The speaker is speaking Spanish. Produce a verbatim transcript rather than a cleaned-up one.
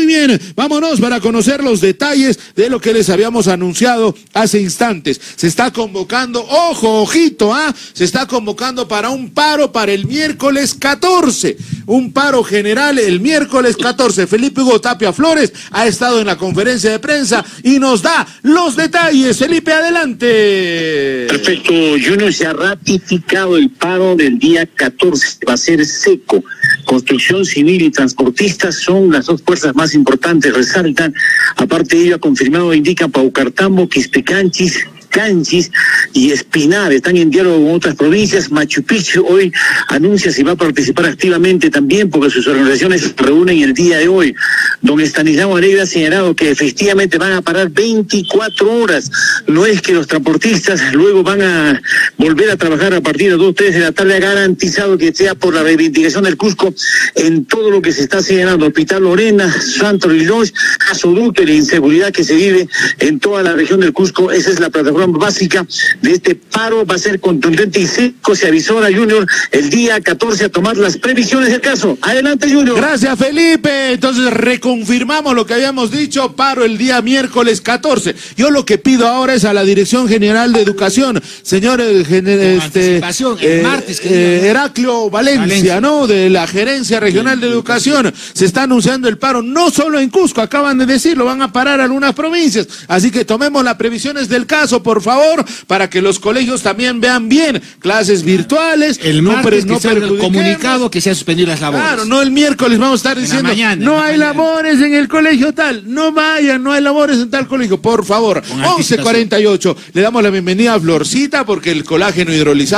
bien, vámonos para conocer los detalles de lo que les habíamos anunciado hace instantes. Se está convocando, ojo, ojito, ¿ah? Se está convocando para un paro para el miércoles catorce. Un paro general el miércoles catorce. Felipe Hugo Tapia Flores ha estado en la conferencia de prensa y nos da los detalles. Felipe, adelante. Perfecto, Junior, se ha ratificado el paro del día catorce. Va a ser seco. Construcción civil y transportistas son las dos fuerzas más importantes, resaltan. Aparte de ello, ha confirmado, indica Paucartambo, Quispecanchis, Canchis y Espinar están en diálogo con otras provincias. Machu Picchu hoy anuncia si va a participar activamente también, porque sus organizaciones se reúnen el día de hoy. Don Estanislao Alegre ha señalado que efectivamente van a parar veinticuatro horas. No es que los transportistas luego van a volver a trabajar a partir de dos, tres de la tarde. Ha garantizado que sea por la reivindicación del Cusco en todo lo que se está señalando. Hospital Lorena, Santo Rilós, gasoducto y la inseguridad que se vive en toda la región del Cusco. Esa es la plataforma básica de este paro. Va a ser contundente y seco. Se avisó a Junior el día catorce a tomar las previsiones del caso. Adelante, Junior. Gracias, Felipe. Entonces reconfirmamos lo que habíamos dicho, paro el día miércoles catorce. Yo lo que pido ahora es a la Dirección General de Educación, señor el, este, el eh, martes, que eh, Heraclio Valencia, Valencia, ¿no? De la Gerencia Regional de Educación. Se está anunciando el paro, no solo en Cusco, acaban de decirlo, van a parar algunas provincias. Así que tomemos las previsiones del caso, por favor, para que los colegios también vean bien. Clases virtuales. El martes no, que no sea comunicado que se ha suspendido las labores. Claro, no el miércoles vamos a estar diciendo, mañana, no hay mañana. labores en el colegio tal, no vayan, no hay labores en tal colegio, por favor. once cuarenta y ocho, le damos la bienvenida a Florcita porque el colágeno hidrolizado